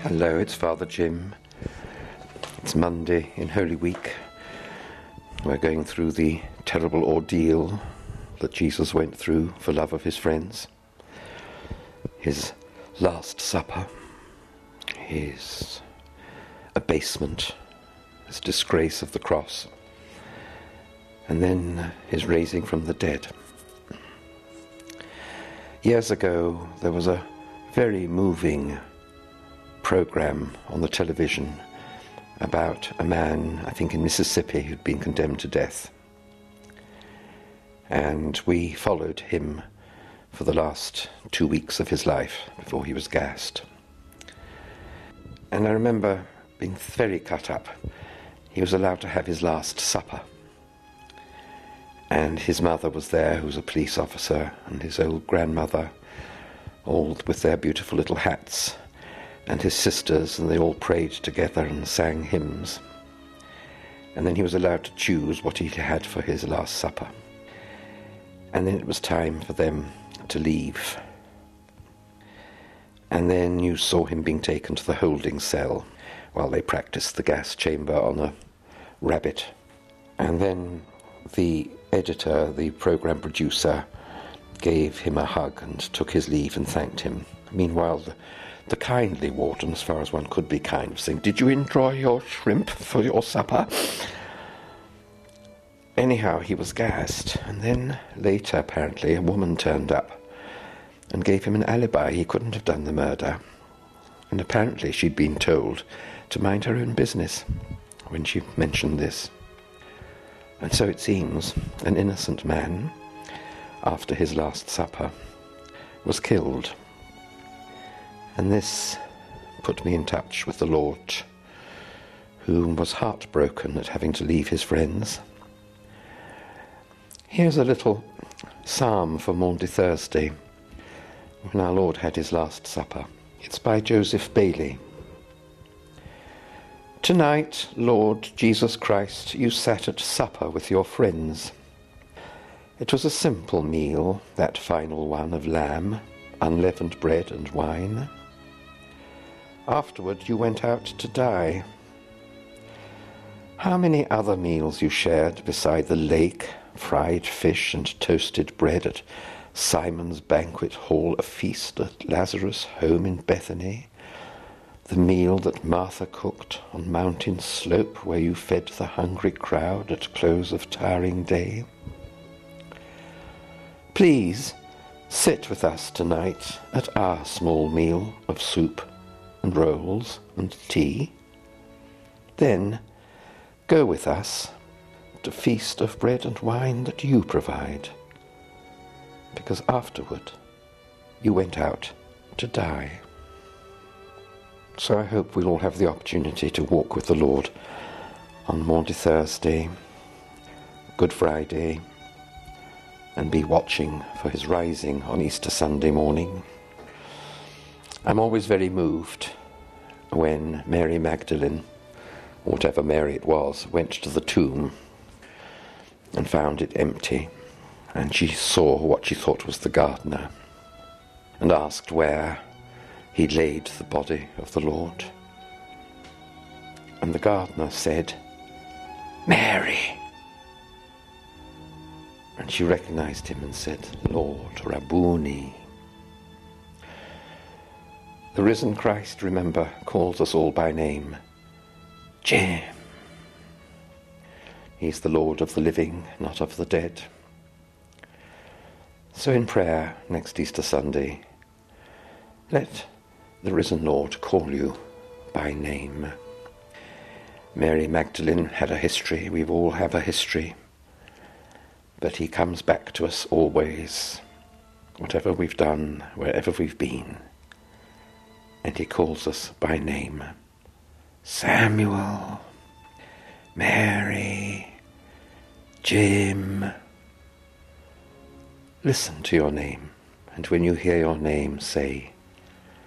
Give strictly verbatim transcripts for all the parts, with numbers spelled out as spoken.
Hello, it's Father Jim. It's Monday in Holy Week. We're going through the terrible ordeal that Jesus went through for love of his friends. His Last Supper, his abasement, his disgrace of the cross, and then his raising from the dead. Years ago, there was a very moving program on the television about a man, I think in Mississippi, who'd been condemned to death. And we followed him for the last two weeks of his life before he was gassed. And I remember being very cut up. He was allowed to have his last supper. And his mother was there, who was a police officer, and his old grandmother, all with their beautiful little hats, and his sisters, and they all prayed together and sang hymns. And then he was allowed to choose what he had for his last supper. And then it was time for them to leave. And then you saw him being taken to the holding cell while they practiced the gas chamber on a rabbit. And then the editor, the program producer, gave him a hug and took his leave and thanked him. Meanwhile, the The kindly warden, as far as one could be kind, was saying, "Did you enjoy your shrimp for your supper?" Anyhow, he was gassed, and then later, apparently, a woman turned up and gave him an alibi. He couldn't have done the murder. And apparently she'd been told to mind her own business when she mentioned this. And so it seems an innocent man, after his Last Supper, was killed. And this put me in touch with the Lord, who was heartbroken at having to leave his friends. Here's a little psalm for Maundy Thursday, when our Lord had his Last Supper. It's by Joseph Bailey. "Tonight, Lord Jesus Christ, you sat at supper with your friends. It was a simple meal, that final one of lamb, unleavened bread and wine. Afterward, you went out to die. How many other meals you shared beside the lake, fried fish and toasted bread at Simon's banquet hall, a feast at Lazarus' home in Bethany, the meal that Martha cooked on mountain slope where you fed the hungry crowd at close of tiring day. Please sit with us tonight at our small meal of soup and rolls and tea. Then go with us to feast of bread and wine that you provide, because afterward you went out to die." So I hope we'll all have the opportunity to walk with the Lord on Maundy Thursday, Good Friday, and be watching for his rising on Easter Sunday morning. I'm always very moved when Mary Magdalene, whatever Mary it was, went to the tomb and found it empty, and she saw what she thought was the gardener and asked where he laid the body of the Lord. And the gardener said, "Mary!" And she recognized him and said, "Lord, Rabboni." The risen Christ, remember, calls us all by name. Jim. He's the Lord of the living, not of the dead. So in prayer next Easter Sunday, let the risen Lord call you by name. Mary Magdalene had a history. We all have a history. But he comes back to us always, whatever we've done, wherever we've been. And he calls us by name. Samuel, Mary, Jim. Listen to your name, and when you hear your name, say,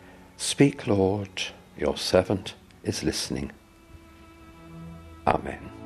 "Speak, Lord, your servant is listening." Amen.